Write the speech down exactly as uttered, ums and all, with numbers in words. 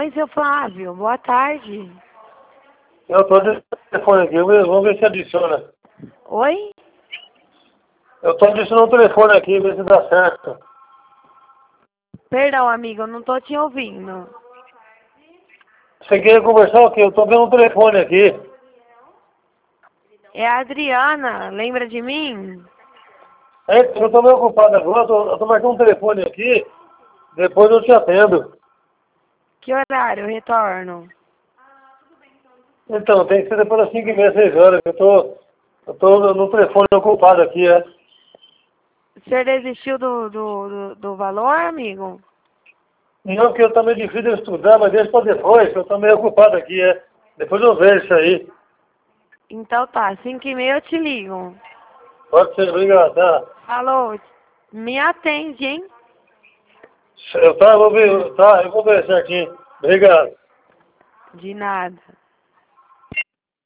Oi, seu Flávio, boa tarde. Eu tô adicionando o telefone aqui, vamos ver se adiciona. Oi? Eu tô adicionando o telefone aqui, ver se dá certo. Perdão, amigo, eu não tô te ouvindo. Você quer conversar o quê? Eu tô vendo o telefone aqui. É a Adriana, lembra de mim? É, eu tô meio ocupado agora, eu tô, eu tô marcando um telefone aqui, depois eu te atendo. Que horário eu retorno? Então, tem que ser depois das cinco e meia, seis horas, eu tô, eu tô no telefone ocupado aqui, é. O senhor desistiu do, do, do, do valor, amigo? Não, que eu tô meio difícil de estudar, mas deixa pra depois, que eu tô meio ocupado aqui, é. Depois eu vejo isso aí. Então tá, cinco e meia eu te ligo. Pode ser, obrigado, tá? Alô, me atende, hein? Eu, tá, eu vou ver, tá, eu vou ver certinho. Obrigado. De nada.